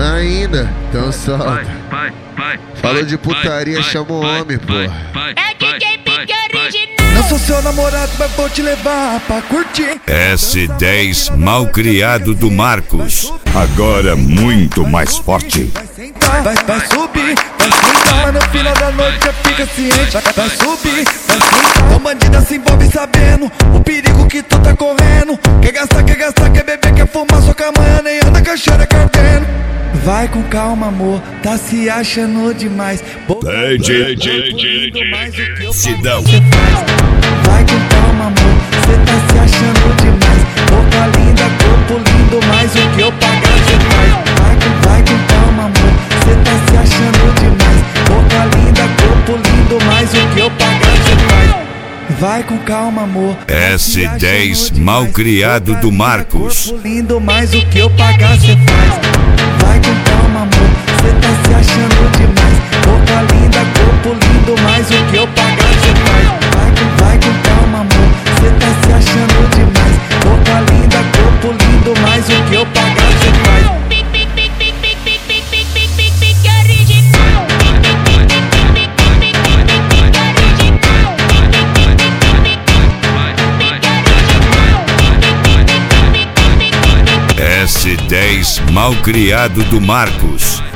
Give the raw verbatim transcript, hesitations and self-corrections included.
Ainda, então solta. Falou de putaria, chama o homem, porra. É D J Pique original. Não sou seu namorado, mas vou te levar pra curtir. S dez Malcriado do Marcos. Agora muito mais forte. Vai sentar, vai, vai subir, vai sentar. Mas no final da noite já fica ciente. Vai, vai subir, vai sentar. Então bandida se envolve sabendo o perigo que tu tá correndo. Quer gastar, quer gastar, quer beber, quer fumar. Só que amanhã nem anda caixeira cardendo. Vai com calma, amor, tá se achando demais. D J, D J, Sidão. Vai com calma, amor, cê tá se achando demais. Boca linda, corpo lindo, mas o que eu pagar cê faz. Vai com, vai com calma, amor, cê tá se achando demais. Boca linda, corpo lindo, mas o que eu pagar cê faz. Vai com calma, amor. S dez Malcriado do Marcos. Corpo lindo, mas o que eu pagar cê faz. Vai com calma, amor, cê tá se achando demais. Boca linda, corpo lindo, mas o que eu pagar cê faz. Vai com, vai com calma, amor, cê tá se achando demais. Boca linda, corpo lindo, mas o que eu pagar cê faz. S dez Malcriado do Marcos.